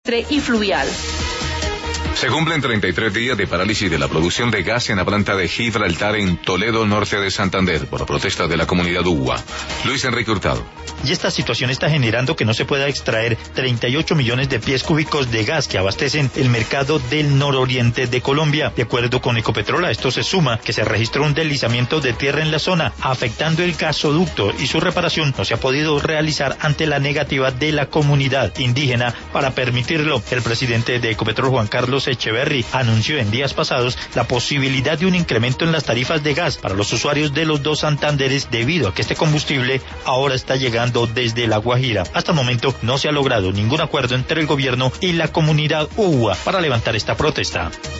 y fluvial. Se cumplen 33 días de parálisis de la producción de gas en la planta de Gibraltar en Toledo, norte de Santander, por la protesta de la comunidad UWA. Luis Enrique Hurtado. Y esta situación está generando que no se pueda extraer 38 millones de pies cúbicos de gas que abastecen el mercado del nororiente de Colombia. De acuerdo con Ecopetrol, a esto se suma que se registró un deslizamiento de tierra en la zona, afectando el gasoducto, y su reparación no se ha podido realizar ante la negativa de la comunidad indígena para permitirlo. El presidente de Ecopetrol, Juan Carlos Echeverry, anunció en días pasados la posibilidad de un incremento en las tarifas de gas para los usuarios de los dos Santanderes debido a que este combustible ahora está llegando desde La Guajira. Hasta el momento no se ha logrado ningún acuerdo entre el gobierno y la comunidad UWA para levantar esta protesta.